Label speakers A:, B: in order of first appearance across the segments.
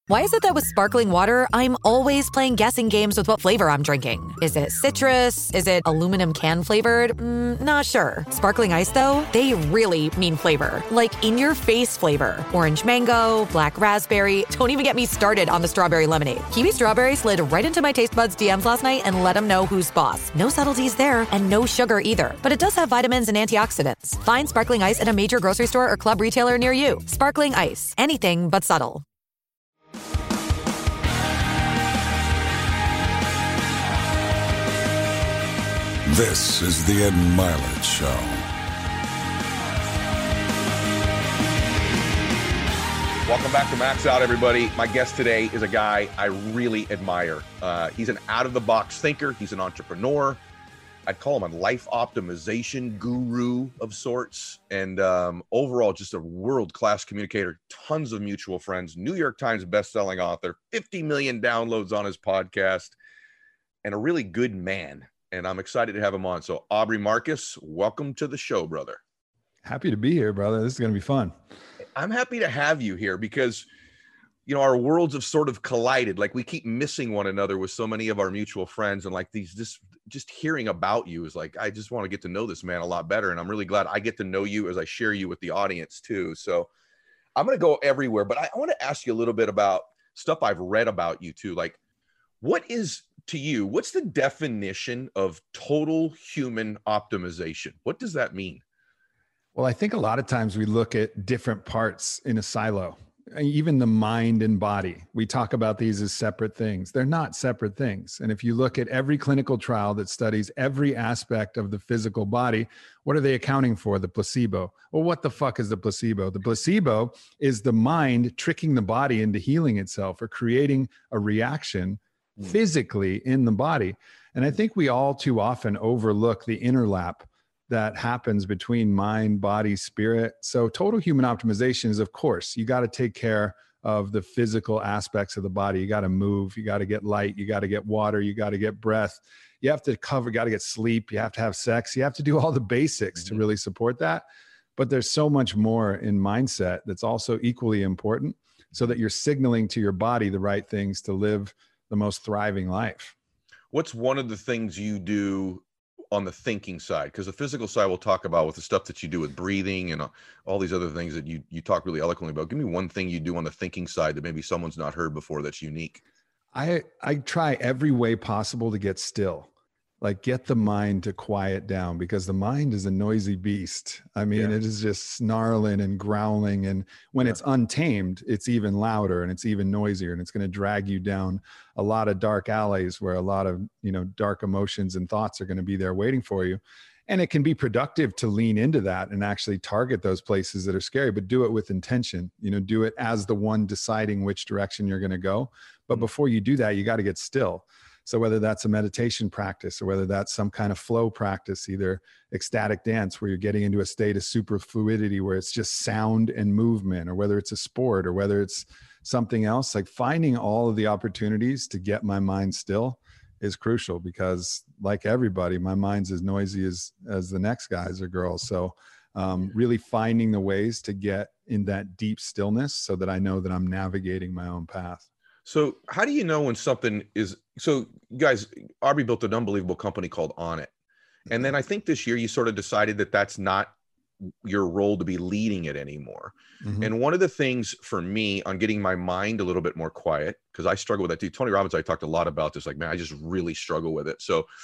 A: Why is it that with sparkling water, I'm always playing guessing games with what flavor I'm drinking? Is it citrus? Is it aluminum can flavored? Not sure. Sparkling ice, though, they really mean flavor. Like in-your-face flavor. Orange mango, black raspberry. Don't even get me started on the strawberry lemonade. Kiwi Strawberry slid right into my taste buds DMs last night and let them know who's boss. No subtleties there, and no sugar either. But it does have vitamins and antioxidants. Find sparkling ice at a major grocery store or club retailer near you. Sparkling ice. Anything but subtle.
B: This is the Ed Milet Show.
C: Welcome back to Max Out, everybody. My guest today is a guy I really admire. He's an out-of-the-box thinker. He's an entrepreneur. I'd call him a life optimization guru of sorts. And overall, just a world-class communicator. Tons of mutual friends. New York Times best-selling author. 50 million downloads on his podcast. And a really good man. And I'm excited to have him on. So Aubrey Marcus, welcome to the show, brother.
D: Happy to be here, brother. This is going to be fun.
C: I'm happy to have you here because, you know, our worlds have sort of collided. Like we keep missing one another with so many of our mutual friends. And like these, just hearing about you is like, I just want to get to know this man a lot better. And I'm really glad I get to know you as I share you with the audience too. So I'm going to go everywhere, but I want to ask you a little bit about stuff I've read about you too. Like what is, to you, what's the definition of total human optimization? What does that mean?
D: Well, I think a lot of times we look at different parts in a silo, even the mind and body. We talk about these as separate things. They're not separate things. And if you look at every clinical trial that studies every aspect of the physical body, what are they accounting for? The placebo. Well, what the fuck is the placebo? The placebo is the mind tricking the body into healing itself or creating a reaction physically in the body. And I think we all too often overlook the interlap that happens between mind, body, spirit. So total human optimization is, of course, you got to take care of the physical aspects of the body. You got to move, you got to get light, you got to get water, you got to get breath. You have to cover, got to get sleep, you have to have sex, you have to do all the basics to really support that. But there's so much more in mindset that's also equally important so that you're signaling to your body the right things to live the most thriving life.
C: What's one of the things you do on the thinking side? Because the physical side we'll talk about with the stuff that you do with breathing and all these other things that you talk really eloquently about. Give me one thing you do on the thinking side that maybe someone's not heard before that's unique.
D: I try every way possible to get still. Like get the mind to quiet down because the mind is a noisy beast. I mean, It is just snarling and growling. And when it's untamed, it's even louder and it's even noisier and it's going to drag you down a lot of dark alleys where a lot of, dark emotions and thoughts are going to be there waiting for you. And it can be productive to lean into that and actually target those places that are scary, but do it with intention, do it as the one deciding which direction you're going to go. But before you do that, you got to get still. So whether that's a meditation practice or whether that's some kind of flow practice, either ecstatic dance where you're getting into a state of super fluidity where it's just sound and movement, or whether it's a sport or whether it's something else, like finding all of the opportunities to get my mind still is crucial because like everybody, my mind's as noisy as the next guys or girls. So really finding the ways to get in that deep stillness so that I know that I'm navigating my own path.
C: So how do you know when something is, so guys, Aubrey built an unbelievable company called Onnit. And then I think this year you sort of decided that that's not your role to be leading it anymore. Mm-hmm. And one of the things for me on getting my mind a little bit more quiet, because I struggle with that too. Tony Robbins, I talked a lot about this, like, man, I just really struggle with it. So,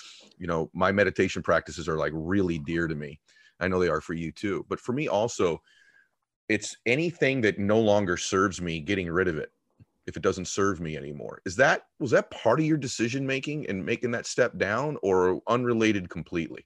C: my meditation practices are like really dear to me. I know they are for you too. But for me also, it's anything that no longer serves me, getting rid of it. If it doesn't serve me anymore. Was that part of your decision-making and making that step down or unrelated completely?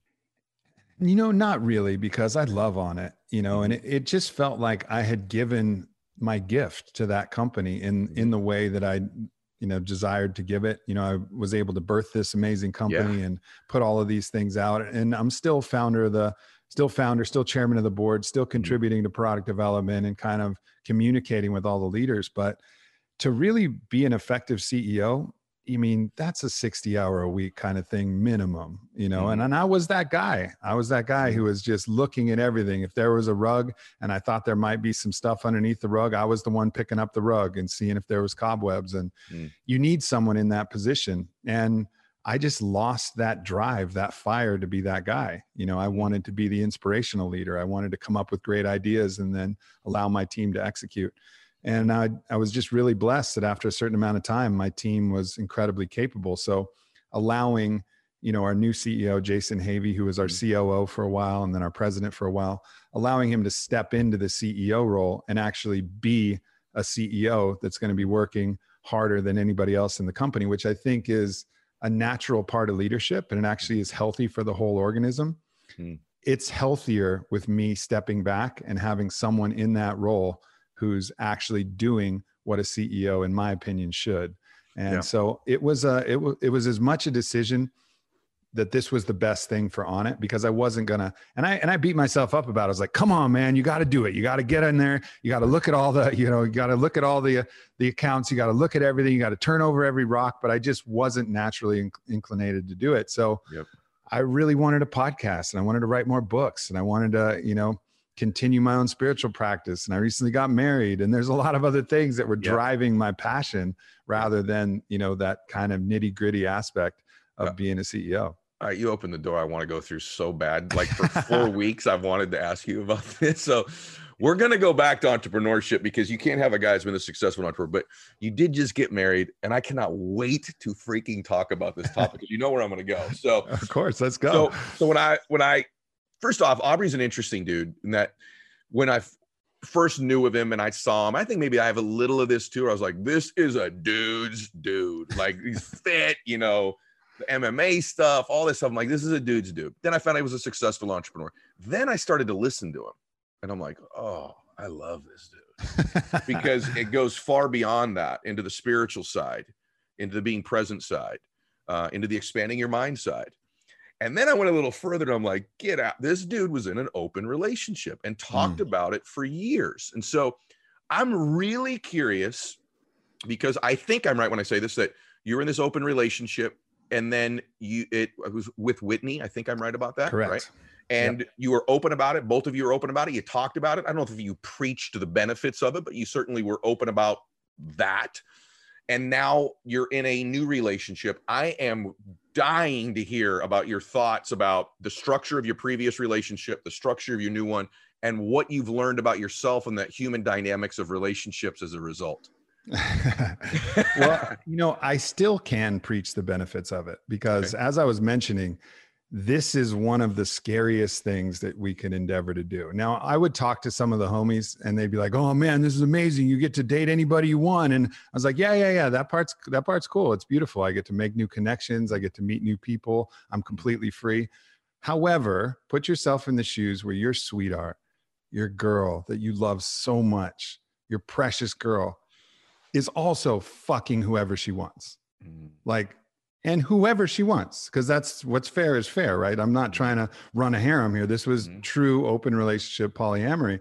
D: Not really, because I love Onnit, and it just felt like I had given my gift to that company in the way that I, desired to give it. I was able to birth this amazing company and put all of these things out. And I'm still still chairman of the board, still contributing to product development and kind of communicating with all the leaders. But to really be an effective CEO, you mean, that's a 60-hour a week kind of thing minimum, you know? And I was that guy. I was that guy who was just looking at everything. If there was a rug and I thought there might be some stuff underneath the rug, I was the one picking up the rug and seeing if there was cobwebs. And you need someone in that position. And I just lost that drive, that fire to be that guy. You know, I wanted to be the inspirational leader. I wanted to come up with great ideas and then allow my team to execute. And I was just really blessed that after a certain amount of time, my team was incredibly capable. So allowing, you know, our new CEO, Jason Havey, who was our COO for a while, and then our president for a while, allowing him to step into the CEO role and actually be a CEO that's going to be working harder than anybody else in the company, which I think is a natural part of leadership. And it actually is healthy for the whole organism. It's healthier with me stepping back and having someone in that role who's actually doing what a CEO, in my opinion, should. And so it was as much a decision that this was the best thing for Onnit, because I wasn't gonna, and I beat myself up about it. I was like, come on, man, you got to do it. You got to get in there. You got to look at all the, you know, you got to look at all the accounts. You got to look at everything. You got to turn over every rock. But I just wasn't naturally inclinated to do it. So I really wanted a podcast, and I wanted to write more books, and I wanted to, you know, continue my own spiritual practice. And I recently got married, and there's a lot of other things that were driving my passion rather than, you know, that kind of nitty gritty aspect of being a CEO.
C: All right, you opened the door I want to go through so bad. Like for 4 weeks, I've wanted to ask you about this. So we're going to go back to entrepreneurship, because you can't have a guy who's been a successful entrepreneur, but you did just get married, and I cannot wait to freaking talk about this topic, because you know where I'm going to go. So
D: of course, let's go.
C: So when I first off, Aubrey's an interesting dude in that when I first knew of him and I saw him, I think maybe I have a little of this too. I was like, this is a dude's dude. Like, he's fit, you know, the MMA stuff, all this stuff. I'm like, this is a dude's dude. Then I found out he was a successful entrepreneur. Then I started to listen to him, and I'm like, oh, I love this dude, because it goes far beyond that, into the spiritual side, into the being present side, into the expanding your mind side. And then I went a little further, and I'm like, get out. This dude was in an open relationship and talked about it for years. And so I'm really curious, because I think I'm right when I say this, that you're in this open relationship, and then it was with Whitney. I think I'm right about that.
D: Correct.
C: Right? And you were open about it. Both of you were open about it. You talked about it. I don't know if you preached the benefits of it, but you certainly were open about that. And now you're in a new relationship. I am dying to hear about your thoughts about the structure of your previous relationship, the structure of your new one, and what you've learned about yourself and the human dynamics of relationships as a result.
D: Well, you know, I still can preach the benefits of it, because as I was mentioning, this is one of the scariest things that we can endeavor to do. Now, I would talk to some of the homies, and they'd be like, oh man, this is amazing. You get to date anybody you want. And I was like, yeah. That part's cool. It's beautiful. I get to make new connections. I get to meet new people. I'm completely free. However, put yourself in the shoes where your sweetheart, your girl that you love so much, your precious girl, is also fucking whoever she wants. Like, and whoever she wants, because that's what's fair is fair, right? I'm not trying to run a harem here. This was true open relationship polyamory.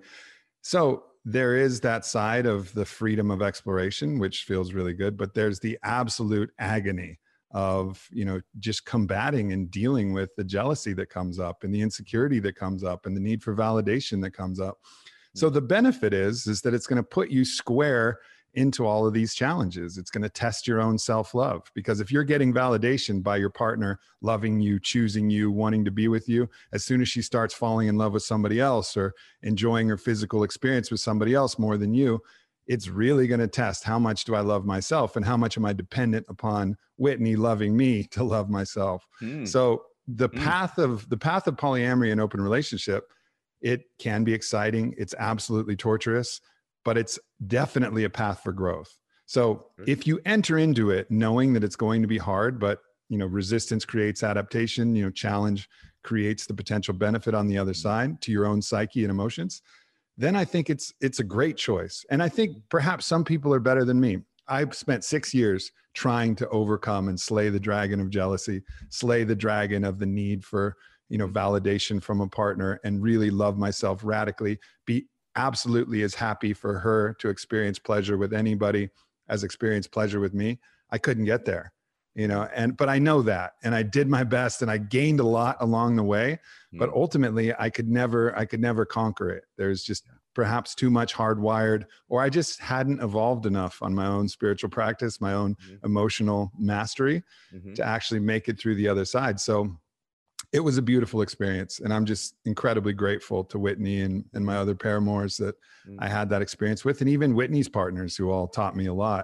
D: So there is that side of the freedom of exploration, which feels really good, but there's the absolute agony of, you know, just combating and dealing with the jealousy that comes up, and the insecurity that comes up, and the need for validation that comes up. So the benefit is that it's going to put you square into all of these challenges. It's going to test your own self-love, because if you're getting validation by your partner loving you, choosing you, wanting to be with you, as soon as she starts falling in love with somebody else or enjoying her physical experience with somebody else more than you, it's really going to test how much do I love myself, and how much am I dependent upon Whitney loving me to love myself. So the path of polyamory and open relationship, it can be exciting. It's absolutely torturous, but it's definitely a path for growth. So if you enter into it knowing that it's going to be hard, but, you know, resistance creates adaptation, you know, challenge creates the potential benefit on the other side to your own psyche and emotions, then I think it's a great choice. And I think perhaps some people are better than me. I've spent 6 years trying to overcome and slay the dragon of jealousy, slay the dragon of the need for, you know, validation from a partner, and really love myself radically, be absolutely as happy for her to experience pleasure with anybody as experience pleasure with me. I couldn't get there. you know, but I know that, and I did my best and I gained a lot along the way, but ultimately I could never conquer it. There's just perhaps too much hardwired, or I just hadn't evolved enough on my own spiritual practice, my own emotional mastery to actually make it through the other side. So it was a beautiful experience. And I'm just incredibly grateful to Whitney and my other paramours that I had that experience with, and even Whitney's partners who all taught me a lot.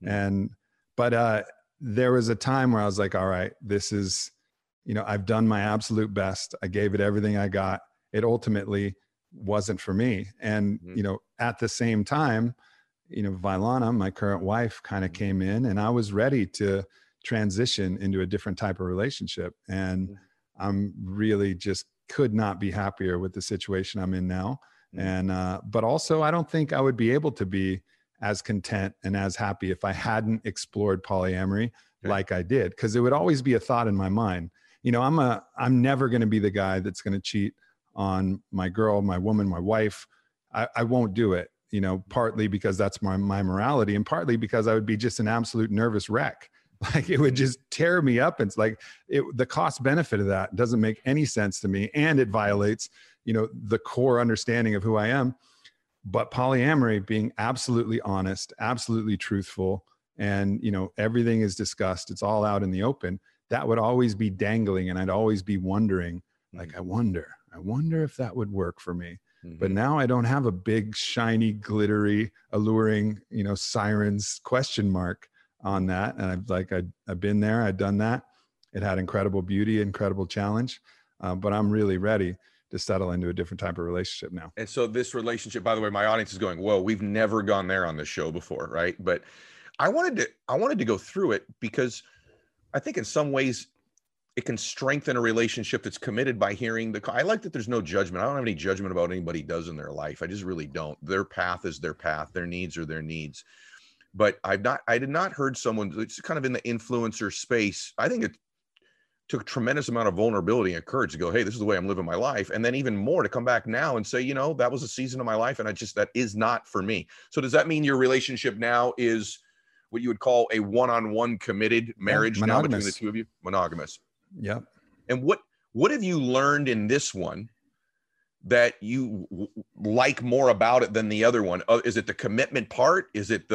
D: But there was a time where I was like, all right, this is, you know, I've done my absolute best. I gave it everything I got. It ultimately wasn't for me. And, you know, at the same time, you know, Vailana, my current wife, kind of came in, and I was ready to transition into a different type of relationship. And I'm really just could not be happier with the situation I'm in now. And, but also I don't think I would be able to be as content and as happy if I hadn't explored polyamory like I did, because it would always be a thought in my mind. You know, I'm never going to be the guy that's going to cheat on my girl, my woman, my wife. I won't do it, you know, partly because that's my morality, and partly because I would be just an absolute nervous wreck. Like it would just tear me up. It's like the cost benefit of that doesn't make any sense to me. And it violates, you know, the core understanding of who I am. But polyamory, being absolutely honest, absolutely truthful, and, you know, everything is discussed, it's all out in the open, that would always be dangling. And I'd always be wondering, like, I wonder if that would work for me. But now I don't have a big, shiny, glittery, alluring, you know, sirens question mark on that. And I've been there, I've done that. It had incredible beauty, incredible challenge. But I'm really ready to settle into a different type of relationship now.
C: And so this relationship, by the way, my audience is going, whoa, we've never gone there on this show before, right? But I wanted to go through it because I think in some ways it can strengthen a relationship that's committed by hearing I like that there's no judgment. I don't have any judgment about what anybody does in their life. I just really don't. Their path is their path. Their needs are their needs. But I did not heard someone, it's kind of in the influencer space. I think it took a tremendous amount of vulnerability and courage to go, hey, this is the way I'm living my life. And then even more to come back now and say, you know, that was a season of my life and that is not for me. So does that mean your relationship now is what you would call a one-on-one committed marriage now between the two of you? Monogamous.
D: Yep.
C: And what have you learned in this one that you like more about it than the other one? Is it the commitment part? Is it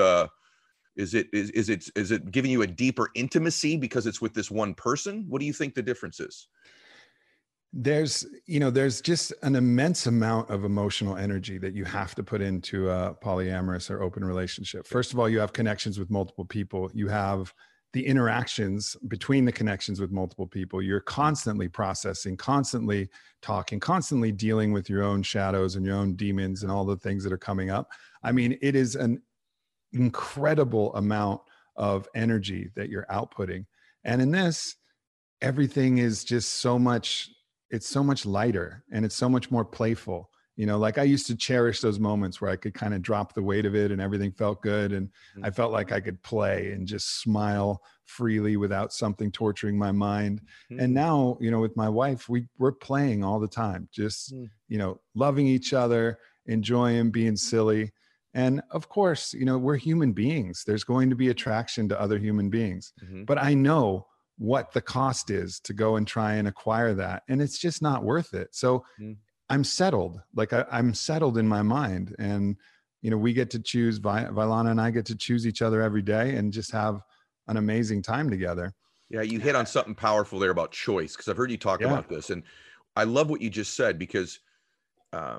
C: giving you a deeper intimacy because it's with this one person? What do you think the difference is?
D: There's just an immense amount of emotional energy that you have to put into a polyamorous or open relationship. First of all, you have connections with multiple people. You have the interactions between the connections with multiple people. You're constantly processing, constantly talking, constantly dealing with your own shadows and your own demons and all the things that are coming up. I mean, it is an incredible amount of energy that you're outputting. And in this, everything is just it's so much lighter and it's so much more playful. You know, like I used to cherish those moments where I could kind of drop the weight of it and everything felt good. And I felt like I could play and just smile freely without something torturing my mind. And now, you know, with my wife, we're playing all the time, just, you know, loving each other, enjoying being silly. And of course, you know, we're human beings. There's going to be attraction to other human beings, but I know what the cost is to go and try and acquire that. And it's just not worth it. So I'm settled. Like I'm settled in my mind, and, you know, we get to choose, Vailana and I get to choose each other every day and just have an amazing time together. Yeah.
C: You hit on something powerful there about choice. Cause I've heard you talk about this, and I love what you just said, because I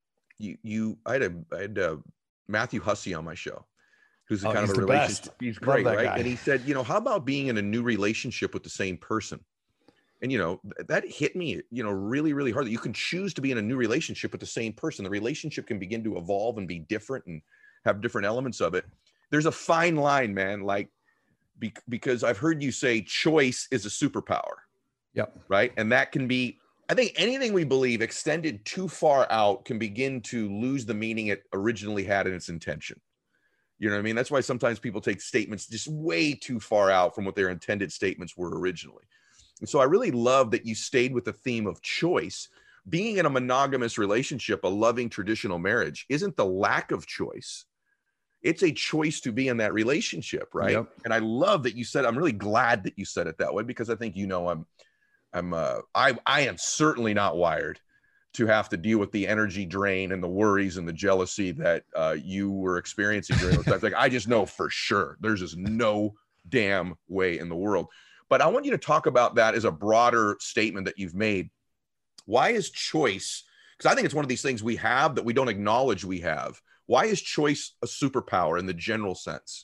C: had Matthew Hussey on my show, who's a kind of a relationship. He's great, right? Guy. And he said, you know, how about being in a new relationship with the same person? And, you know, that hit me, you know, really, really hard, that you can choose to be in a new relationship with the same person. The relationship can begin to evolve and be different and have different elements of it. There's a fine line, man, like, because I've heard you say choice is a superpower.
D: Yep.
C: Right. And that can be, I think anything we believe extended too far out can begin to lose the meaning it originally had in its intention. You know what I mean? That's why sometimes people take statements just way too far out from what their intended statements were originally. And so I really love that you stayed with the theme of choice. Being in a monogamous relationship, a loving traditional marriage, isn't the lack of choice. It's a choice to be in that relationship, right?
D: Yep.
C: And I love that you said, I'm really glad that you said it that way, because I think, I am certainly not wired to have to deal with the energy drain and the worries and the jealousy that you were experiencing during those times. Like, I just know for sure there's just no damn way in the world. But I want you to talk about that as a broader statement that you've made. Why is choice? Because I think it's one of these things we have that we don't acknowledge we have. Why is choice a superpower in the general sense?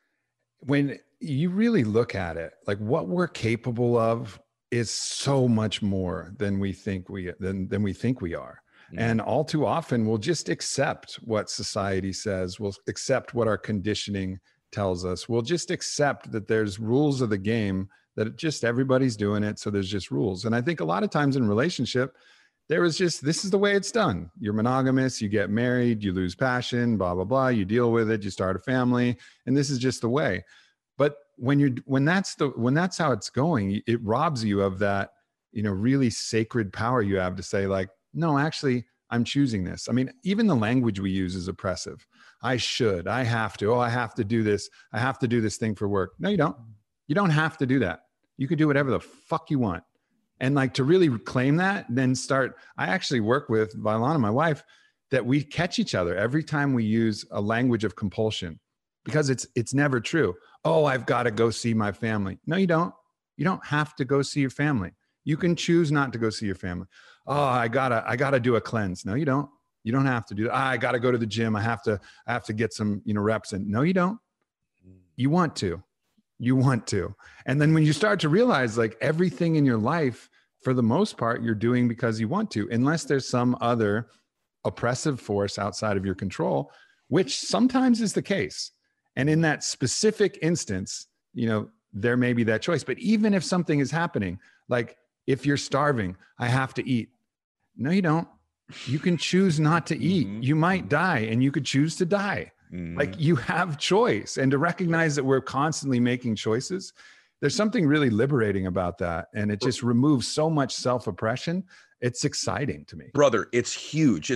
D: When you really look at it, like what we're capable of is so much more than we think we are. Mm-hmm. And all too often we'll just accept what society says. We'll accept what our conditioning tells us. We'll just accept that there's rules of the game, that just everybody's doing it. So there's just rules. And I think a lot of times in relationship, there was just, this is the way it's done. You're monogamous, you get married, you lose passion, blah, blah, blah. You deal with it, you start a family, and this is just the way. But when that's how it's going, it robs you of that, really sacred power you have to say, like, no, actually, I'm choosing this. I mean, even the language we use is oppressive. I should, I have to, I have to do this. I have to do this thing for work. No, you don't. You don't have to do that. You can do whatever the fuck you want. And like, to really claim that, then I actually work with Vailana, my wife, that we catch each other every time we use a language of compulsion, because it's never true. Oh, I've got to go see my family. No, you don't. You don't have to go see your family. You can choose not to go see your family. Oh, I gotta do a cleanse. No, you don't. You don't have to do that. I got to go to the gym. I have to get some, reps in. No, you don't. You want to. You want to. And then when you start to realize, like, everything in your life, for the most part, you're doing because you want to, unless there's some other oppressive force outside of your control, which sometimes is the case. And in that specific instance, there may be that choice. But even if something is happening, like if you're starving, I have to eat. No, you don't. You can choose not to eat. Mm-hmm. You might die, and you could choose to die. Mm-hmm. Like, you have choice. And to recognize that we're constantly making choices, there's something really liberating about that. And it just removes so much self-oppression. It's exciting to me.
C: Brother, it's huge.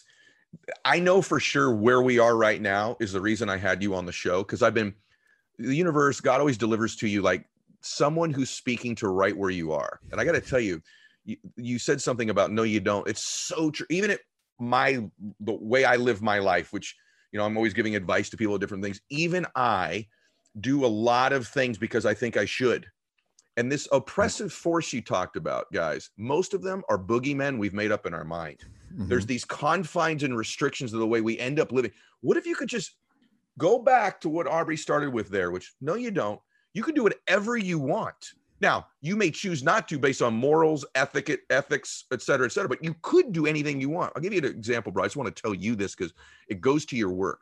C: I know for sure where we are right now is the reason I had you on the show, because the universe, God always delivers to you like someone who's speaking to right where you are. And I got to tell you, you said something about, no, you don't. It's so true. Even the way I live my life, which, I'm always giving advice to people of different things. Even I do a lot of things because I think I should. And this oppressive force you talked about, guys, most of them are boogeymen we've made up in our mind. Mm-hmm. There's these confines and restrictions of the way we end up living. What if you could just go back to what Aubrey started with there, which, no, you don't. You can do whatever you want. Now, you may choose not to based on morals, ethics, et cetera, but you could do anything you want. I'll give you an example, bro. I just want to tell you this because it goes to your work.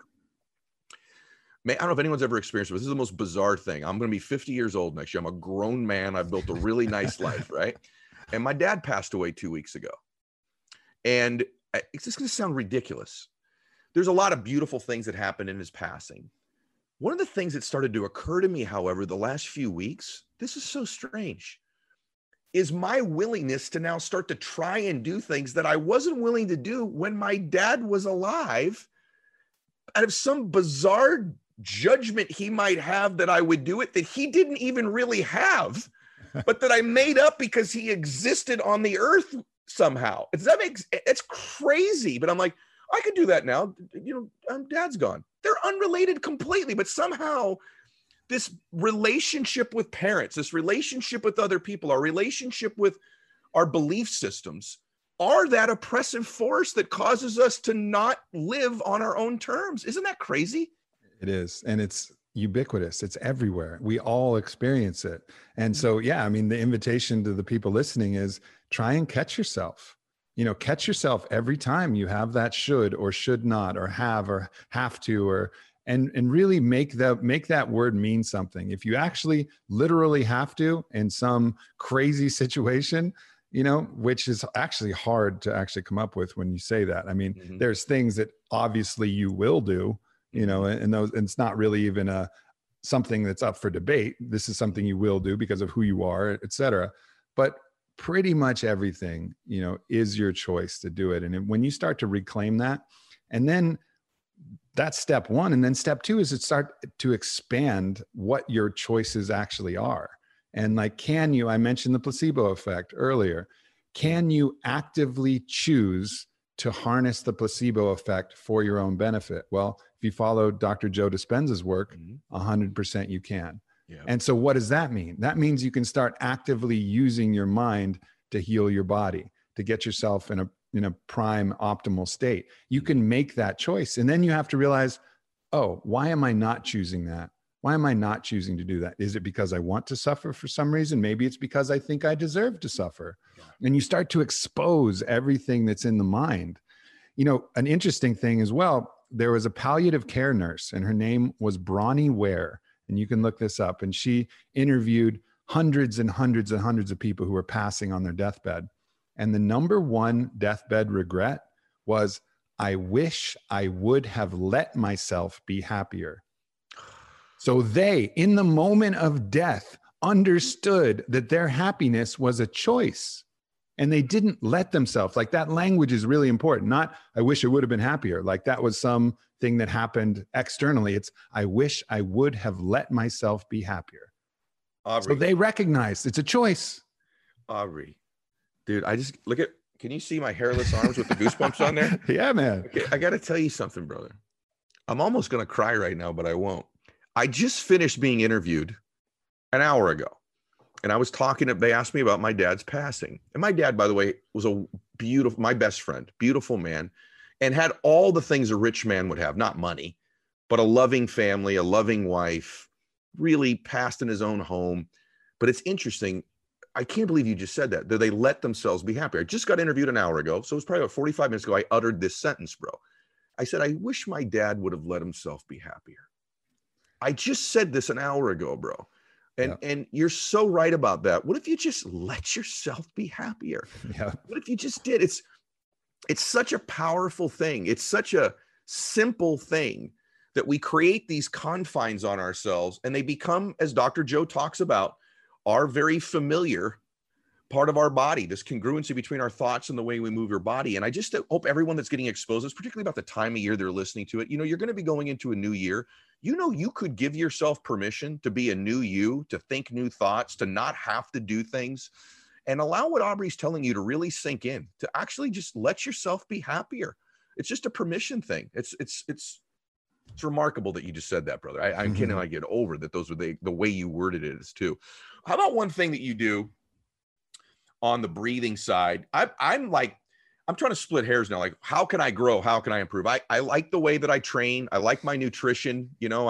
C: I don't know if anyone's ever experienced this. This is the most bizarre thing. I'm going to be 50 years old next year. I'm a grown man. I've built a really nice life, right? And my dad passed away 2 weeks ago. And it's just going to sound ridiculous. There's a lot of beautiful things that happened in his passing. One of the things that started to occur to me, however, the last few weeks, this is so strange, is my willingness to now start to try and do things that I wasn't willing to do when my dad was alive, out of some bizarre judgment he might have that I would do it that he didn't even really have, but that I made up because he existed on the earth somehow. It's crazy, but I'm like, I could do that now. Dad's gone. They're unrelated completely, but somehow this relationship with parents, this relationship with other people, our relationship with our belief systems are that oppressive force that causes us to not live on our own terms. Isn't that crazy?
D: It is. And it's ubiquitous. It's everywhere. We all experience it. And so, yeah, I mean, the invitation to the people listening is try and catch yourself. Catch yourself every time you have that should or should not or have to, and really make that word mean something. If you actually literally have to in some crazy situation, which is actually hard to actually come up with when you say that. I mean, mm-hmm. There's things that obviously you will do, and it's not really even something that's up for debate. This is something you will do because of who you are, et cetera. But pretty much everything, is your choice to do it. And when you start to reclaim that, and then that's step one. And then step two is to start to expand what your choices actually are. And like, I mentioned the placebo effect earlier. Can you actively choose to harness the placebo effect for your own benefit? Well, if you follow Dr. Joe Dispenza's work, 100% you can. Yeah. And so what does that mean? That means you can start actively using your mind to heal your body, to get yourself in a prime optimal state. You can make that choice. And then you have to realize, oh, why am I not choosing that? Why am I not choosing to do that? Is it because I want to suffer for some reason? Maybe it's because I think I deserve to suffer. Yeah. And you start to expose everything that's in the mind. You know, an interesting thing as well, there was a palliative care nurse and her name was Bronnie Ware. And you can look this up. And she interviewed hundreds and hundreds and hundreds of people who were passing on their deathbed. And the number one deathbed regret was, I wish I would have let myself be happier. So they, in the moment of death, understood that their happiness was a choice. And they didn't let themselves, like that language is really important. Not, I wish I would have been happier. Like that was something that happened externally. It's, I wish I would have let myself be happier. Aubrey. So they recognize it's a choice.
C: Aubrey, dude, can you see my hairless arms with the goosebumps on there?
D: Yeah, man. Okay,
C: I got to tell you something, brother. I'm almost going to cry right now, but I won't. I just finished being interviewed an hour ago. And I was they asked me about my dad's passing. And my dad, by the way, was my best friend, beautiful man, and had all the things a rich man would have, not money, but a loving family, a loving wife, really passed in his own home. But it's interesting. I can't believe you just said that they let themselves be happy. I just got interviewed an hour ago. So it was probably about 45 minutes ago. I uttered this sentence, bro. I said, I wish my dad would have let himself be happier. I just said this an hour ago, bro. And you're so right about that. What if you just let yourself be happier? Yeah. What if you just did? It's such a powerful thing. It's such a simple thing that we create these confines on ourselves and they become, as Dr. Joe talks about, our very familiar part of our body, this congruency between our thoughts and the way we move your body. And I just hope everyone that's getting exposed, particularly about the time of year they're listening to it, you're going to be going into a new year. You could give yourself permission to be a new you, to think new thoughts, to not have to do things, and allow what Aubrey's telling you to really sink in, to actually just let yourself be happier. It's just a permission thing. It's remarkable that you just said that, brother. I cannot get over that. Those were the way you worded it is too. How about one thing that you do on the breathing side? I'm trying to split hairs now. Like, how can I grow? How can I improve? I like the way that I train. I like my nutrition.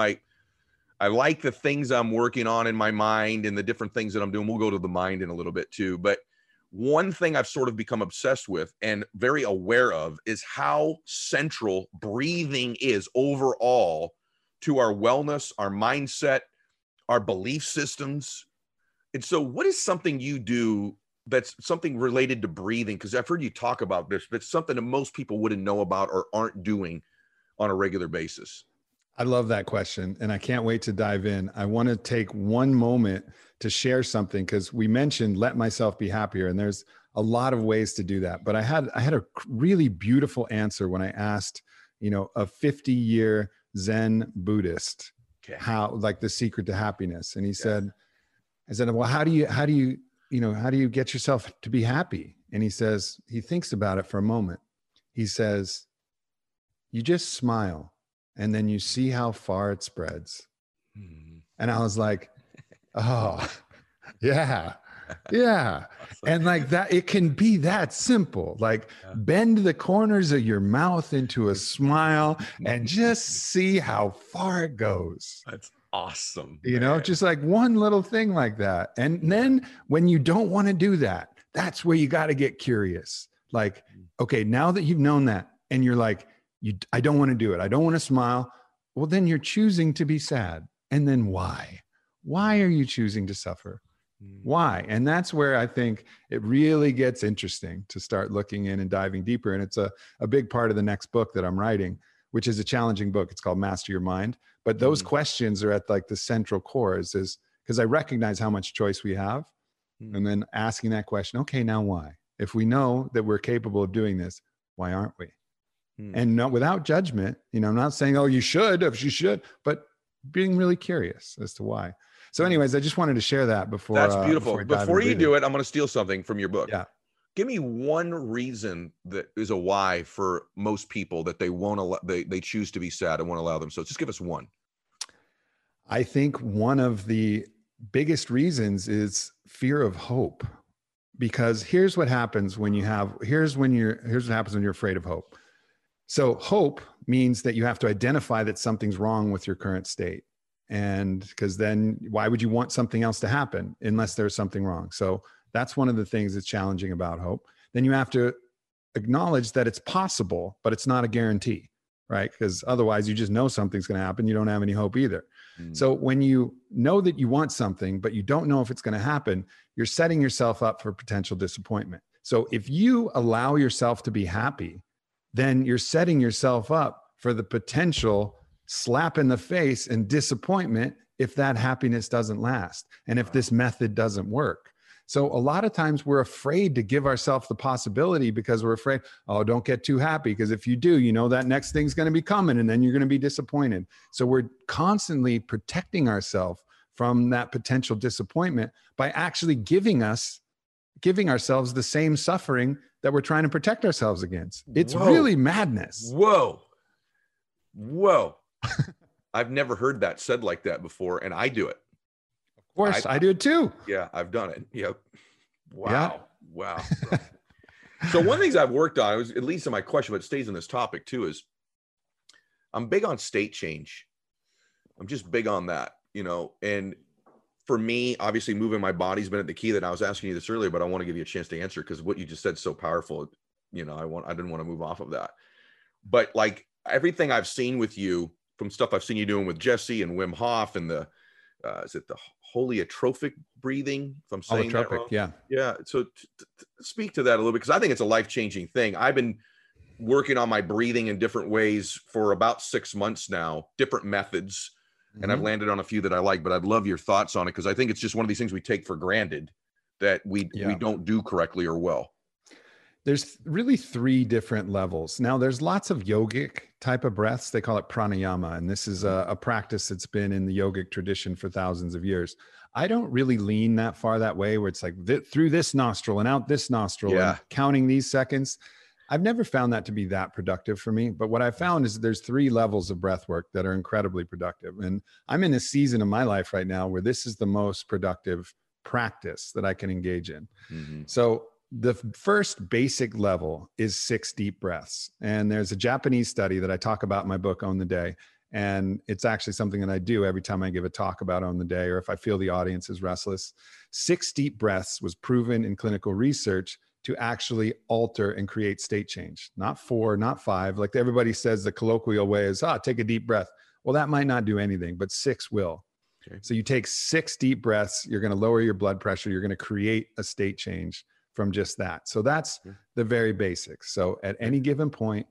C: I like the things I'm working on in my mind and the different things that I'm doing. We'll go to the mind in a little bit too. But one thing I've sort of become obsessed with and very aware of is how central breathing is overall to our wellness, our mindset, our belief systems. And so what is something you do that's something related to breathing? Because I've heard you talk about this, but it's something that most people wouldn't know about or aren't doing on a regular basis.
D: I love that question. And I can't wait to dive in. I want to take one moment to share something because we mentioned let myself be happier. And there's a lot of ways to do that. But I had a really beautiful answer when I asked, a 50-year Zen Buddhist, how, like, the secret to happiness. And he said, well, how do you get yourself to be happy? And he says, he thinks about it for a moment. He says, you just smile and then you see how far it spreads. And I was like, oh, yeah. Awesome. And like that, it can be that simple. Like, bend the corners of your mouth into a smile and just see how far it goes.
C: That's awesome.
D: Just like one little thing like that. And then when you don't want to do that, that's where you got to get curious. Like, okay, now that you've known that and you're like, I don't want to do it. I don't want to smile. Well, then you're choosing to be sad. And then why? Why are you choosing to suffer? Why? And that's where I think it really gets interesting to start looking in and diving deeper. And it's a big part of the next book that I'm writing, which is a challenging book. It's called Master Your Mind. But those questions are at like the central core is because I recognize how much choice we have. And then asking that question, okay, now why? If we know that we're capable of doing this, why aren't we? and not without judgment. I'm not saying, oh, you should, if you should, but being really curious as to why. So anyways, I just wanted to share that before.
C: That's beautiful. Before you do it, I'm going to steal something from your book.
D: Yeah.
C: Give me one reason that is a why for most people that they won't allow, they choose to be sad and won't allow them. So just give us one.
D: I think one of the biggest reasons is fear of hope, because here's what happens when here's what happens when you're afraid of hope. So hope means that you have to identify that something's wrong with your current state. And because then why would you want something else to happen unless there's something wrong? So that's one of the things that's challenging about hope. Then you have to acknowledge that it's possible, but it's not a guarantee, right? Because otherwise you just know something's going to happen. You don't have any hope either. So when you know that you want something, but you don't know if it's going to happen, you're setting yourself up for potential disappointment. So if you allow yourself to be happy, then you're setting yourself up for the potential slap in the face and disappointment if that happiness doesn't last and if this method doesn't work. So a lot of times we're afraid to give ourselves the possibility because we're afraid, oh, don't get too happy. Because if you do, that next thing's going to be coming and then you're going to be disappointed. So we're constantly protecting ourselves from that potential disappointment by actually giving ourselves the same suffering that we're trying to protect ourselves against. It's really madness.
C: Whoa. I've never heard that said like that before. And I do it.
D: Of course, I do it too.
C: Yeah, I've done it. Yep. Wow.
D: Yeah.
C: Wow. So one of the things I've worked on, it was at least in my question, but it stays in this topic too, is I'm big on state change. I'm just big on that, and for me, obviously moving my body's been at the key. That I was asking you this earlier, but I want to give you a chance to answer because what you just said is so powerful. I didn't want to move off of that, but like everything I've seen with you from stuff I've seen you doing with Jesse and Wim Hof and the, is it the holotropic breathing? If I'm saying that wrong?
D: Yeah.
C: Yeah. So speak to that a little bit, because I think it's a life-changing thing. I've been working on my breathing in different ways for about 6 months now, different methods. And I've landed on a few that I like, but I'd love your thoughts on it. Cause I think it's just one of these things we take for granted that we don't do correctly or well.
D: There's really 3 different levels. Now there's lots of yogic type of breaths. They call it pranayama. And this is a practice that's been in the yogic tradition for thousands of years. I don't really lean that far that way where it's like through this nostril and out this nostril and counting these seconds. I've never found that to be that productive for me. But what I found is there's 3 levels of breath work that are incredibly productive. And I'm in a season of my life right now where this is the most productive practice that I can engage in. Mm-hmm. So the first basic level is 6 deep breaths. And there's a Japanese study that I talk about in my book, Own the Day. And it's actually something that I do every time I give a talk about Own the Day, or if I feel the audience is restless. 6 deep breaths was proven in clinical research to actually alter and create state change. Not 4, not 5. Like everybody says, the colloquial way is, take a deep breath. Well, that might not do anything, but 6 will. Okay. So you take 6 deep breaths, you're going to lower your blood pressure. You're going to create a state change from just that. So that's the very basics. So at any given point,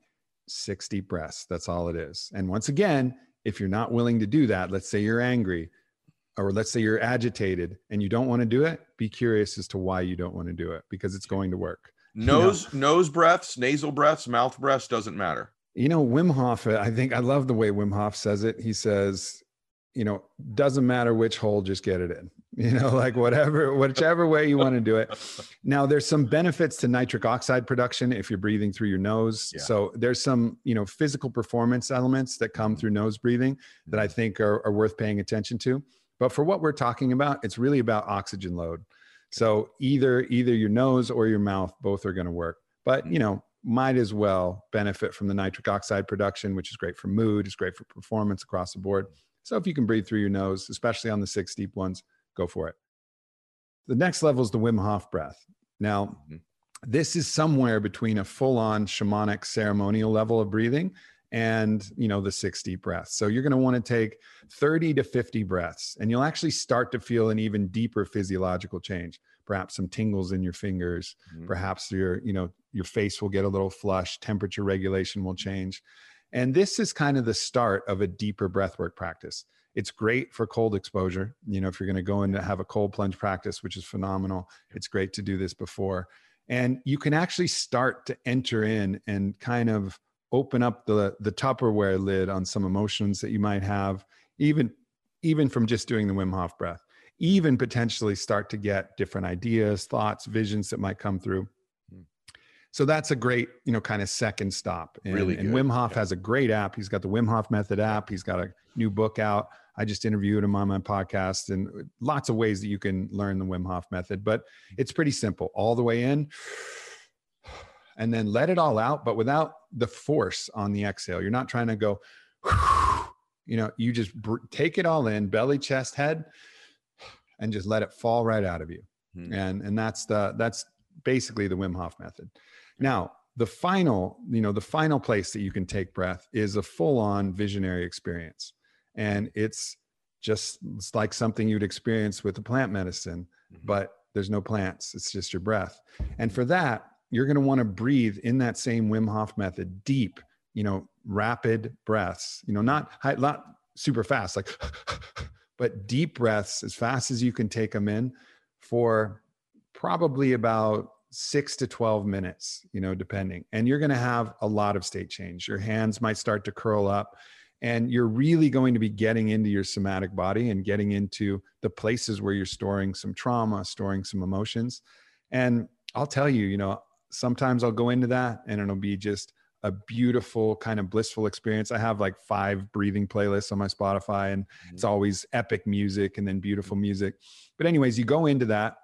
D: 6 deep breaths, that's all it is. And once again, if you're not willing to do that, let's say you're angry, or let's say you're agitated and you don't want to do it, be curious as to why you don't want to do it, because it's going to work.
C: Nose breaths, nasal breaths, mouth breaths, doesn't matter.
D: Wim Hof, I love the way Wim Hof says it. He says, doesn't matter which hole, just get it in. Like whichever way you want to do it. Now, there's some benefits to nitric oxide production if you're breathing through your nose. Yeah. So there's some, physical performance elements that come through nose breathing that I think are worth paying attention to. But for what we're talking about, it's really about oxygen load. So either your nose or your mouth, both are going to work. But, might as well benefit from the nitric oxide production, which is great for mood. It's great for performance across the board. So if you can breathe through your nose, especially on the 6 deep ones, go for it. The next level is the Wim Hof breath. Now, this is somewhere between a full-on shamanic ceremonial level of breathing and, the 6 deep breaths. So you're going to want to take 30 to 50 breaths, and you'll actually start to feel an even deeper physiological change. Perhaps some tingles in your fingers. Perhaps your face will get a little flushed. Temperature regulation will change. And this is kind of the start of a deeper breathwork practice. It's great for cold exposure. If you're going to go in to have a cold plunge practice, which is phenomenal, it's great to do this before. And you can actually start to enter in and kind of open up the Tupperware lid on some emotions that you might have, even from just doing the Wim Hof breath, even potentially start to get different ideas, thoughts, visions that might come through. So that's a great, kind of second stop. And,
C: Really good.
D: And Wim Hof has a great app. He's got the Wim Hof Method app. He's got a new book out. I just interviewed him on my podcast, and lots of ways that you can learn the Wim Hof method, but it's pretty simple. All the way in and then let it all out, but without the force on the exhale. You're not trying to go, you just take it all in, belly, chest, head, and just let it fall right out of you. And that's basically the Wim Hof method. Now, the final place that you can take breath is a full-on visionary experience. And it's like something you'd experience with a plant medicine, but there's no plants. It's just your breath. And for that, you're going to want to breathe in that same Wim Hof method, deep, rapid breaths, not super fast, like, but deep breaths as fast as you can take them in for probably about 6 to 12 minutes, depending. And you're going to have a lot of state change. Your hands might start to curl up, and you're really going to be getting into your somatic body and getting into the places where you're storing some trauma, storing some emotions. And I'll tell you, sometimes I'll go into that and it'll be just a beautiful kind of blissful experience. I have like 5 breathing playlists on my Spotify, and it's always epic music and then beautiful music. But anyways, you go into that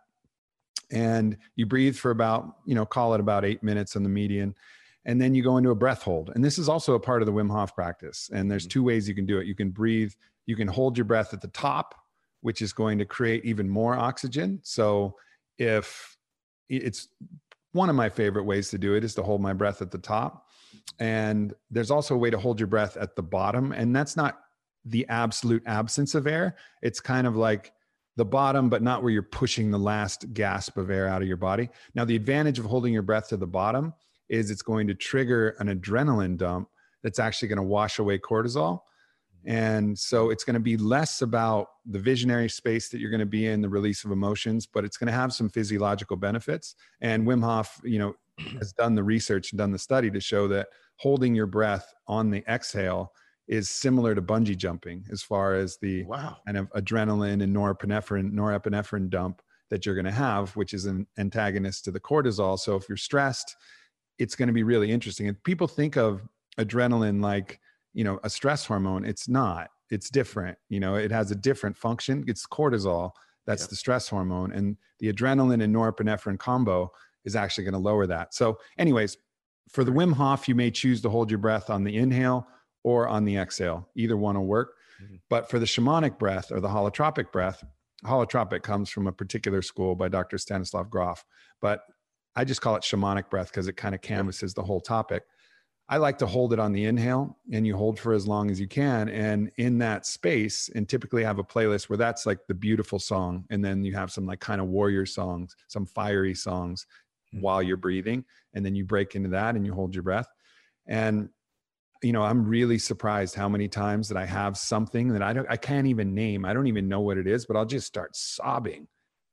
D: and you breathe for about, call it about 8 minutes on the median. And then you go into a breath hold. And this is also a part of the Wim Hof practice. And there's 2 ways you can do it. You can breathe, you can hold your breath at the top, which is going to create even more oxygen. So if it's one of my favorite ways to do it is to hold my breath at the top. And there's also a way to hold your breath at the bottom. And that's not the absolute absence of air. It's kind of like the bottom, but not where you're pushing the last gasp of air out of your body. Now, the advantage of holding your breath to the bottom is it's going to trigger an adrenaline dump that's actually going to wash away cortisol. And so it's going to be less about the visionary space that you're going to be in, the release of emotions, but it's going to have some physiological benefits. And Wim Hof, has done the research and done the study to show that holding your breath on the exhale is similar to bungee jumping as far as the kind of adrenaline and norepinephrine dump that you're going to have, which is an antagonist to the cortisol. So if you're stressed, it's going to be really interesting. And people think of adrenaline like, a stress hormone. It's not. It's different. It has a different function. It's cortisol. That's the stress hormone. And the adrenaline and norepinephrine combo is actually going to lower that. So anyways, for the Wim Hof, you may choose to hold your breath on the inhale or on the exhale. Either one will work. But for the shamanic breath or the holotropic breath, holotropic comes from a particular school by Dr. Stanislav Grof, but I just call it shamanic breath because it kind of canvases the whole topic. I like to hold it on the inhale, and you hold for as long as you can. And in that space, and typically have a playlist where that's like the beautiful song. And then you have some like kind of warrior songs, some fiery songs while you're breathing. And then you break into that and you hold your breath. And, I'm really surprised how many times that I have something that I can't even name. I don't even know what it is, but I'll just start sobbing,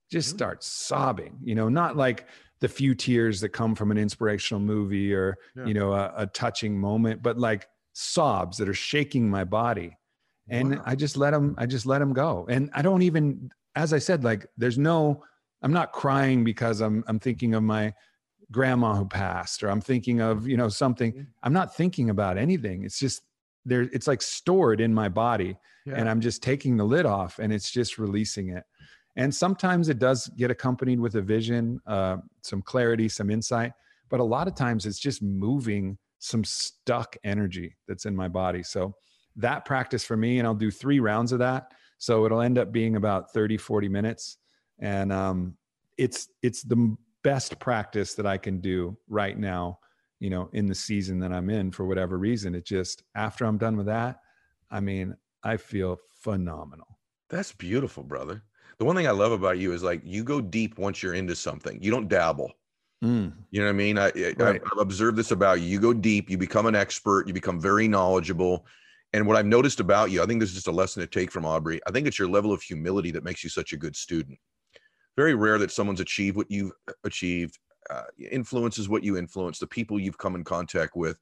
D: not like the few tears that come from an inspirational movie or, a touching moment, but like sobs that are shaking my body. And I just let them go. And I don't even, as I said, like I'm not crying because I'm thinking of my grandma who passed, or I'm thinking of, something. I'm not thinking about anything. It's just there. It's like stored in my body, and I'm just taking the lid off and it's just releasing it. And sometimes it does get accompanied with a vision, some clarity, some insight, but a lot of times it's just moving some stuck energy that's in my body. So that practice for me, and I'll do 3 rounds of that. So it'll end up being about 30, 40 minutes. And it's the best practice that I can do right now, in the season that I'm in for whatever reason. It just, after I'm done with that, I feel phenomenal.
C: That's beautiful, brother. The one thing I love about you is like, you go deep once you're into something. You don't dabble. You know what I mean? I've observed this about you. You go deep, you become an expert, you become very knowledgeable. And what I've noticed about you, I think this is just a lesson to take from Aubrey. I think it's your level of humility that makes you such a good student. Very rare that someone's achieved what you've achieved, influences what you influence, the people you've come in contact with.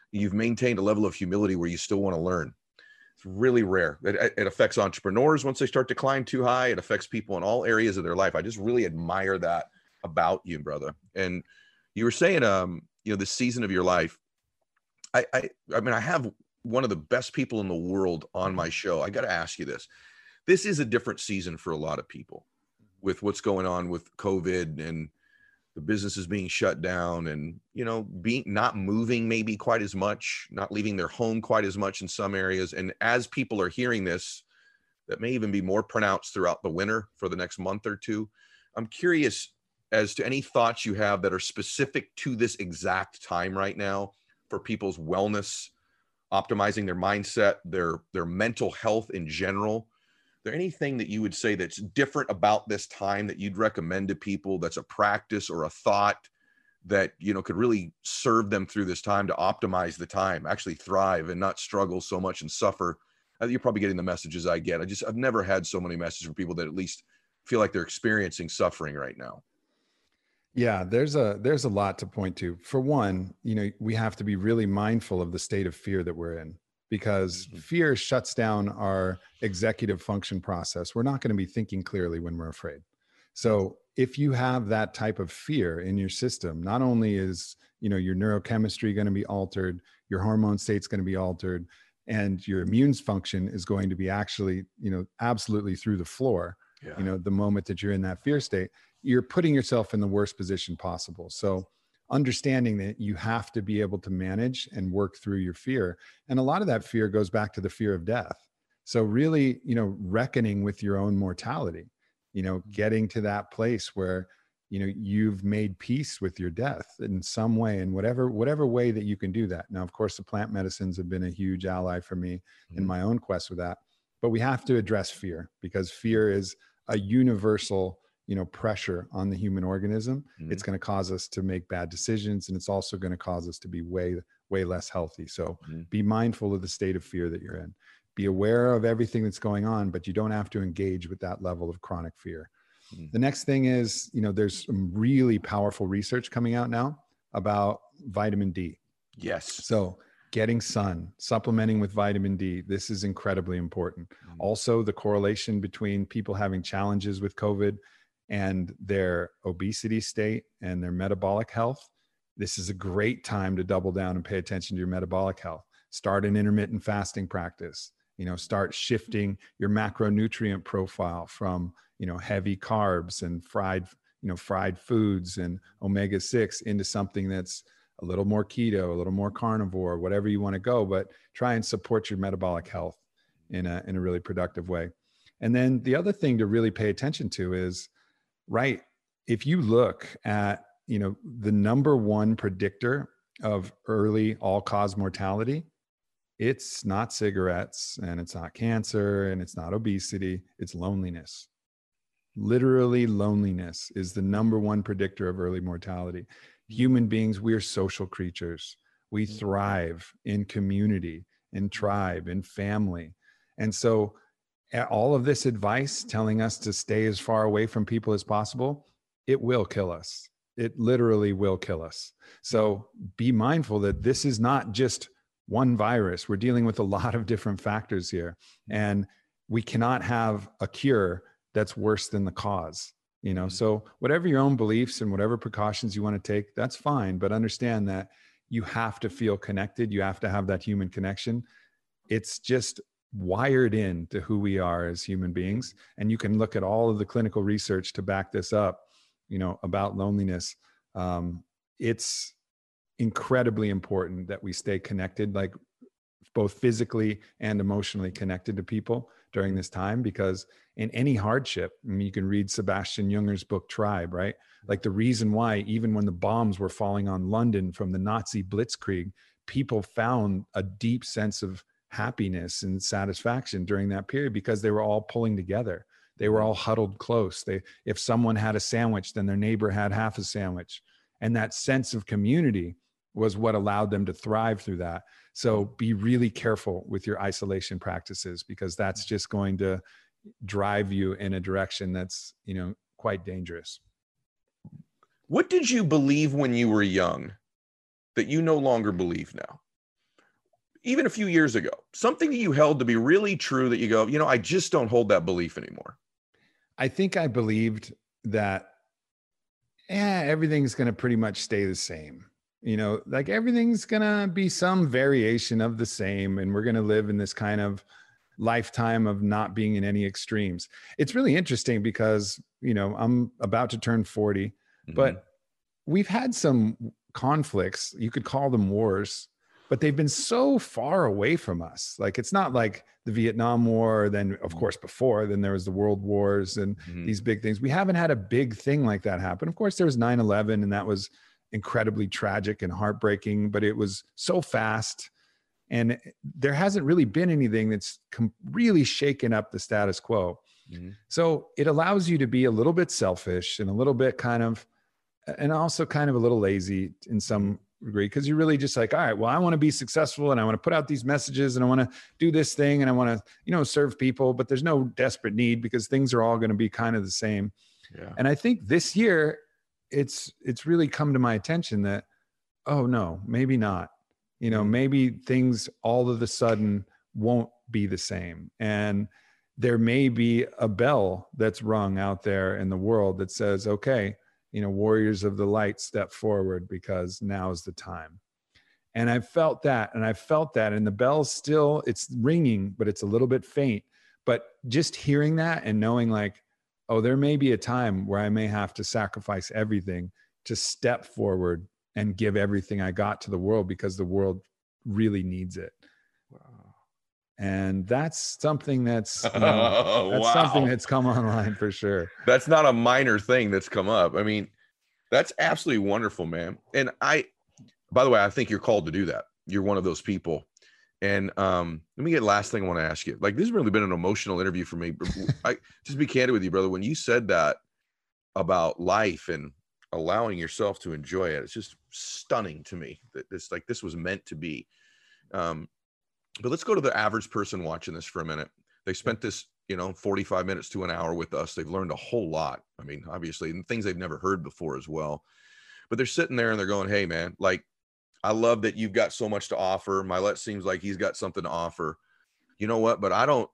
C: you've maintained a level of humility where you still want to learn. It's really rare. It affects entrepreneurs once they start to climb too high. It affects people in all areas of their life. I just really admire that about you, brother. And you were saying, this season of your life, I mean, I have one of the best people in the world on my show. I got to ask you this. This is a different season for a lot of people with what's going on with COVID and the businesses being shut down and, being not moving maybe quite as much, not leaving their home quite as much in some areas. And as people are hearing this, that may even be more pronounced throughout the winter for the next month or two. I'm curious as to any thoughts you have that are specific to this exact time right now for people's wellness, optimizing their mindset, their mental health in general. Is there anything that you would say that's different about this time that you'd recommend to people, that's a practice or a thought that, could really serve them through this time to optimize the time, actually thrive and not struggle so much and suffer? You're probably getting the messages I get. I've never had so many messages from people that at least feel like they're experiencing suffering right now.
D: Yeah, there's a lot to point to. For one, we have to be really mindful of the state of fear that we're in, because fear shuts down our executive function process. We're not going to be thinking clearly when we're afraid. So if you have that type of fear in your system, not only is, your neurochemistry going to be altered, your hormone state's going to be altered, and your immune function is going to be actually, absolutely through the floor. Yeah. The moment that you're in that fear state, you're putting yourself in the worst position possible. So understanding that you have to be able to manage and work through your fear. And a lot of that fear goes back to the fear of death. So really, reckoning with your own mortality, getting to that place where, you've made peace with your death in some way, in whatever way that you can do that. Now, of course, the plant medicines have been a huge ally for me in my own quest with that, but we have to address fear, because fear is a universal pressure on the human organism. It's going to cause us to make bad decisions, and it's also going to cause us to be way less healthy. So be mindful of the state of fear that you're in. Be aware of everything that's going on, but you don't have to engage with that level of chronic fear. The next thing is, there's some really powerful research coming out now about vitamin D.
C: Yes.
D: So getting sun, supplementing with vitamin D, this is incredibly important. Also, the correlation between people having challenges with COVID and their obesity state and their metabolic health. This is a great time to double down and pay attention to your metabolic health. Start an intermittent fasting practice. Start shifting your macronutrient profile from, heavy carbs and fried foods and omega-6 into something that's a little more keto, a little more carnivore, whatever you want to go, but try and support your metabolic health in a really productive way. And then the other thing to really pay attention to is, right, if you look at, the number one predictor of early all-cause mortality, it's not cigarettes, and it's not cancer, and it's not obesity, it's loneliness. Literally, loneliness is the number one predictor of early mortality. Human beings, we are social creatures. We thrive in community, in tribe, in family. And so all of this advice telling us to stay as far away from people as possible, it will kill us. It literally will kill us. So be mindful that this is not just one virus. We're dealing with a lot of different factors here, and we cannot have a cure that's worse than the cause. So whatever your own beliefs and whatever precautions you want to take, that's fine. But understand that you have to feel connected. You have to have that human connection. It's just wired in to who we are as human beings. And you can look at all of the clinical research to back this up, about loneliness. It's incredibly important that we stay connected, like both physically and emotionally connected to people during this time, because in any hardship, you can read Sebastian Junger's book, Tribe, right? Like the reason why, even when the bombs were falling on London from the Nazi blitzkrieg, people found a deep sense of happiness and satisfaction during that period, because they were all pulling together. They were all huddled close. If someone had a sandwich, then their neighbor had half a sandwich. And that sense of community was what allowed them to thrive through that. So be really careful with your isolation practices, because that's just going to drive you in a direction that's, quite dangerous.
C: What did you believe when you were young that you no longer believe now? even a few years ago, something that you held to be really true that you go, you know, I just don't hold that belief anymore?
D: I think I believed that, everything's going to pretty much stay the same. You know, like everything's going to be some variation of the same. And we're going to live in this kind of lifetime of not being in any extremes. It's really interesting because, you know, I'm about to turn 40, but we've had some conflicts. You could call them wars, but they've been so far away from us. Like, it's not like the Vietnam War, then of course before, then there was the world wars and these big things. We haven't had a big thing like that happen. Of course, there was 9/11, and that was incredibly tragic and heartbreaking, but it was so fast. And there hasn't really been anything that's really shaken up the status quo. So it allows you to be a little bit selfish and a little bit and also kind of a little lazy in some degree, because you're really just like, all right, well, I want to be successful and I want to put out these messages and I want to do this thing and I want to, you know, serve people, but there's no desperate need because things are all going to be kind of the same. Yeah. And I think this year it's really come to my attention that, oh no, maybe not. You know, maybe things all of a sudden won't be the same. And there may be a bell that's rung out there in the world that says, okay, you know, warriors of the light, step forward because now's the time. And I felt that, and the bell's still, it's ringing, but it's a little bit faint. But just hearing that and knowing like, oh, there may be a time where I may have to sacrifice everything to step forward and give everything I got to the world because the world really needs it. Wow. And that's something that's, you know, that's something that's come online for sure.
C: That's not a minor thing that's come up. I mean, that's absolutely wonderful, man. And by the way, I think you're called to do that. You're one of those people. And let me get last thing I want to ask you. Like, this has really been an emotional interview for me. I just be candid with you, brother. When you said that about life and allowing yourself to enjoy it, it's just stunning to me that this was meant to be. But let's go to the average person watching this for a minute. They spent this, 45 minutes to an hour with us. They've learned a whole lot. I mean, obviously, and things they've never heard before as well. But they're sitting there and they're going, hey, man, like, I love that you've got so much to offer. Mylett seems like he's got something to offer. You know what? But I don't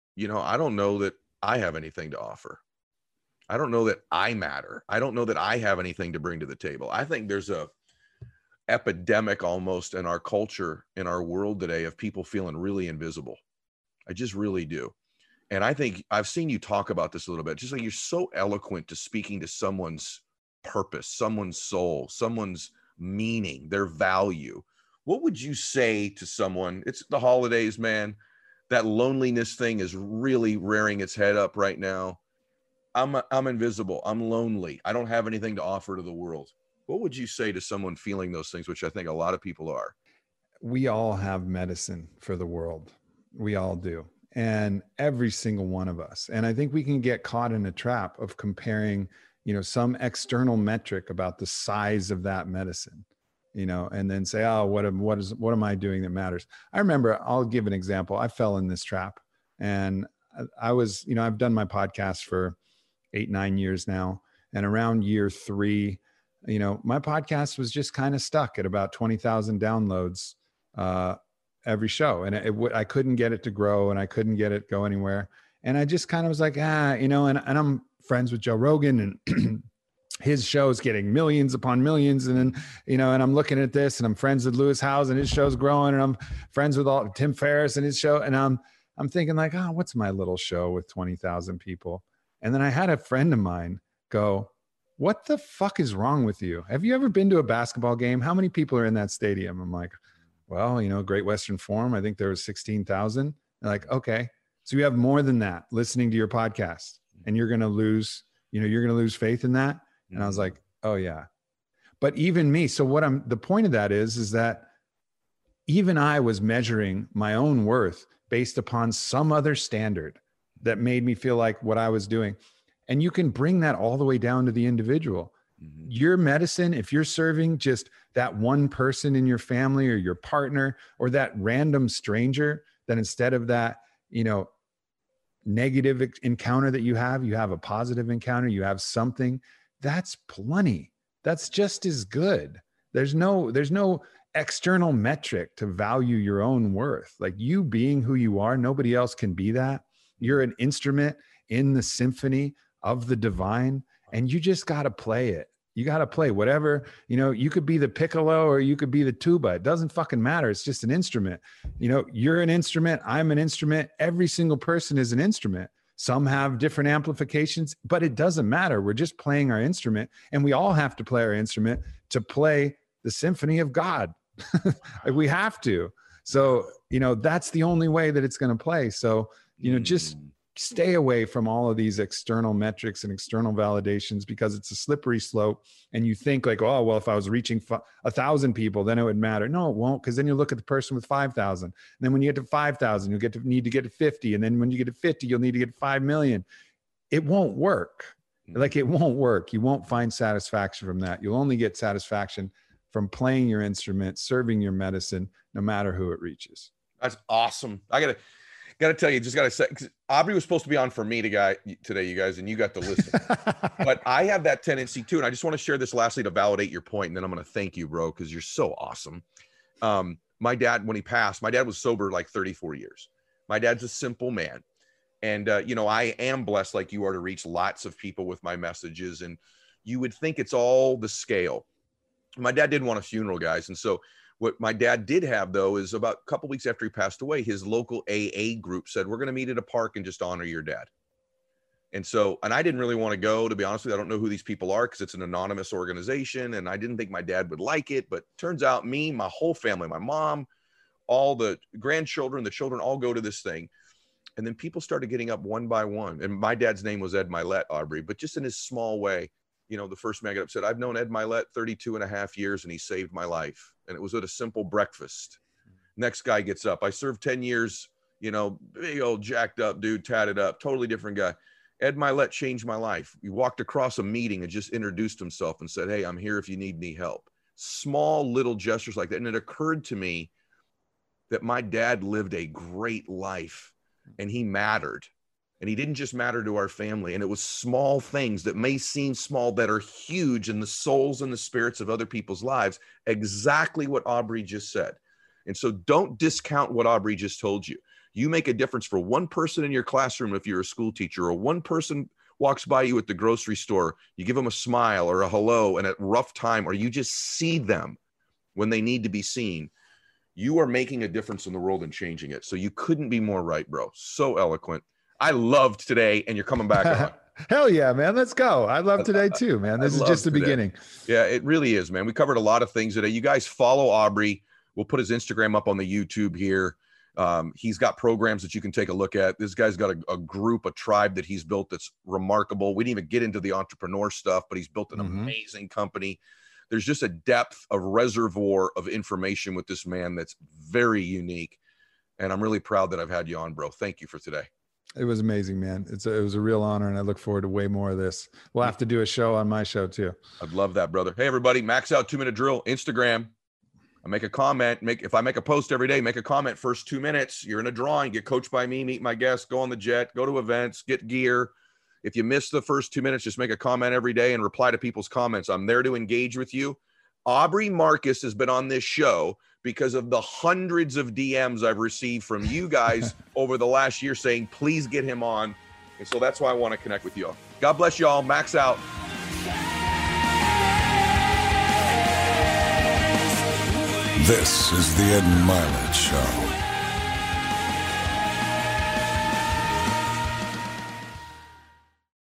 C: know that I have anything to offer. I don't know that I matter. I don't know that I have anything to bring to the table. I think there's a epidemic almost in our culture, in our world today, of people feeling really invisible. I just really do. And I think I've seen you talk about this a little bit, just like you're so eloquent to speaking to someone's purpose, someone's soul, someone's meaning, their value. What would you say to someone? It's the holidays, man. That loneliness thing is really rearing its head up right now. I'm invisible. I'm lonely. I don't have anything to offer to the world. What would you say to someone feeling those things, which I think a lot of people are?
D: We all have medicine for the world. We all do. And every single one of us. And I think we can get caught in a trap of comparing, some external metric about the size of that medicine, and then say, oh, what am I doing that matters? I remember, I'll give an example. I fell in this trap, and I was, I've done my podcast for 8-9 years now. And around year 3, my podcast was just kind of stuck at about 20,000 downloads every show. And I couldn't get it to grow, and I couldn't get it go anywhere. And I just kind of was like, and I'm friends with Joe Rogan, and his show is getting millions upon millions. And then, and I'm looking at this, and I'm friends with Lewis Howes, and his show's growing, and I'm friends with Tim Ferriss and his show. And I'm thinking like, what's my little show with 20,000 people? And then I had a friend of mine go, what the fuck is wrong with you? Have you ever been to a basketball game? How many people are in that stadium? I'm like, well, Great Western Forum, I think there was 16,000. They're like, okay, so you have more than that listening to your podcast, and you're going to lose, faith in that. And I was like, oh yeah. But even me, so the point of that is that even I was measuring my own worth based upon some other standard that made me feel like what I was doing. And you can bring that all the way down to the individual. Mm-hmm. Your medicine, if you're serving just that one person in your family or your partner or that random stranger, that instead of that, negative encounter that you have a positive encounter, you have something, that's plenty. That's just as good. There's no external metric to value your own worth. Like you being who you are, nobody else can be that. You're an instrument in the symphony of the divine, and you just got to play it. You got to play whatever, you could be the piccolo or you could be the tuba. It doesn't fucking matter. It's just an instrument. You're an instrument. I'm an instrument. Every single person is an instrument. Some have different amplifications, but it doesn't matter. We're just playing our instrument, and we all have to play our instrument to play the symphony of God. Like we have to. So, that's the only way that it's going to play. So, just stay away from all of these external metrics and external validations, because it's a slippery slope. And you think like, oh, well, if I was reaching 1,000 people, then it would matter. No, it won't. Because then you look at the person with 5,000. And then when you get to 5,000, you'll need to get to 50. And then when you get to 50, you'll need to get to 5 million. It won't work. Like it won't work. You won't find satisfaction from that. You'll only get satisfaction from playing your instrument, serving your medicine, no matter who it reaches.
C: That's awesome. I gotta tell you, just gotta say, 'cause Aubrey was supposed to be on for me today, you guys, and you got to listen. But I have that tendency too, and I just want to share this lastly to validate your point, and then I'm going to thank you, bro, because you're so awesome. My dad, when he passed, my dad was sober like 34 years. My dad's a simple man, and I am blessed like you are to reach lots of people with my messages, and you would think it's all the scale. My dad didn't want a funeral, guys, and so what my dad did have, though, is about a couple weeks after he passed away, his local AA group said, we're going to meet at a park and just honor your dad. And I didn't really want to go, to be honest with you. I don't know who these people are because it's an anonymous organization, and I didn't think my dad would like it. But turns out me, my whole family, my mom, all the grandchildren, the children all go to this thing. And then people started getting up one by one. And my dad's name was Ed Milet, Aubrey, but just in his small way. The first man got up, said, I've known Ed Milet 32 and a half years, and he saved my life. And it was at a simple breakfast. Next guy gets up. I served 10 years, big old jacked up dude, tatted up, totally different guy. Ed Milet changed my life. He walked across a meeting and just introduced himself and said, hey, I'm here if you need any help. Small little gestures like that. And it occurred to me that my dad lived a great life, and he mattered. And he didn't just matter to our family. And it was small things that may seem small that are huge in the souls and the spirits of other people's lives. Exactly what Aubrey just said. And so don't discount what Aubrey just told you. You make a difference for one person in your classroom if you're a school teacher, or one person walks by you at the grocery store. You give them a smile or a hello and a rough time, or you just see them when they need to be seen. You are making a difference in the world and changing it. So you couldn't be more right, bro. So eloquent. I loved today, and you're coming back on.
D: Hell yeah, man. Let's go. I love today too, man. This is just the beginning.
C: Yeah, it really is, man. We covered a lot of things today. You guys follow Aubrey. We'll put his Instagram up on the YouTube here. He's got programs that you can take a look at. This guy's got a group, a tribe that he's built that's remarkable. We didn't even get into the entrepreneur stuff, but he's built an amazing company. There's just a depth of reservoir of information with this man that's very unique. And I'm really proud that I've had you on, bro. Thank you for today.
D: It was amazing, man. It was a real honor, and I look forward to way more of this. We'll have to do a show on my show too.
C: I'd love that, brother. Hey, everybody, Max Out 2-Minute Drill, Instagram. I make a comment. If I make a post every day, make a comment. First 2 minutes, you're in a drawing. Get coached by me, meet my guests, go on the jet, go to events, get gear. If you miss the first 2 minutes, just make a comment every day and reply to people's comments. I'm there to engage with you. Aubrey Marcus has been on this show because of the hundreds of DMs I've received from you guys over the last year saying, please get him on. And so that's why I want to connect with y'all. God bless y'all. Max out.
B: This is the Ed Milet Show.